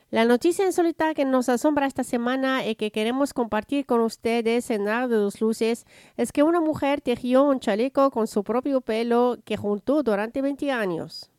La noticia insólita que nos asombra esta semana y que queremos compartir con ustedes en Ar de dos Luces es que una mujer tejió un chaleco con su propio pelo que juntó durante 20 años.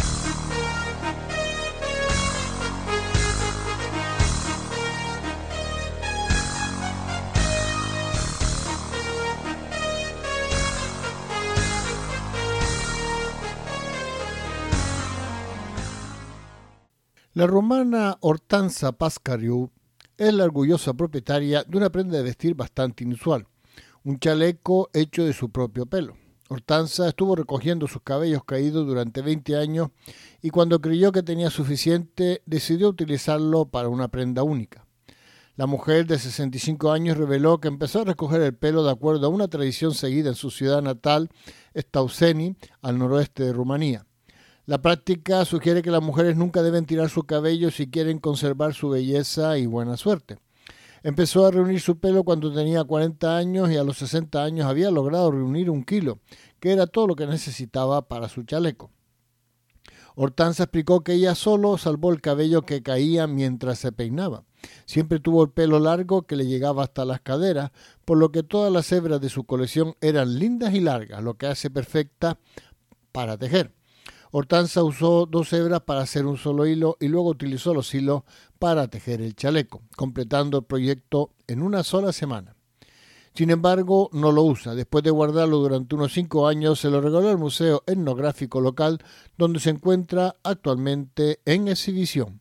La rumana Hortanza Pascariu es la orgullosa propietaria de una prenda de vestir bastante inusual, un chaleco hecho de su propio pelo. Hortanza estuvo recogiendo sus cabellos caídos durante 20 años y cuando creyó que tenía suficiente, decidió utilizarlo para una prenda única. La mujer de 65 años reveló que empezó a recoger el pelo de acuerdo a una tradición seguida en su ciudad natal, Stauceni, al noroeste de Rumanía. La práctica sugiere que las mujeres nunca deben tirar su cabello si quieren conservar su belleza y buena suerte. Empezó a reunir su pelo cuando tenía 40 años y a los 60 años había logrado reunir 1 kilo, que era todo lo que necesitaba para su chaleco. Hortanza explicó que ella solo salvó el cabello que caía mientras se peinaba. Siempre tuvo el pelo largo que le llegaba hasta las caderas, por lo que todas las hebras de su colección eran lindas y largas, lo que hace perfecta para tejer. Hortanza usó 2 hebras para hacer un solo hilo y luego utilizó los hilos para tejer el chaleco, completando el proyecto en una sola semana. Sin embargo, no lo usa. Después de guardarlo durante unos 5 años, se lo regaló al Museo Etnográfico local, donde se encuentra actualmente en exhibición.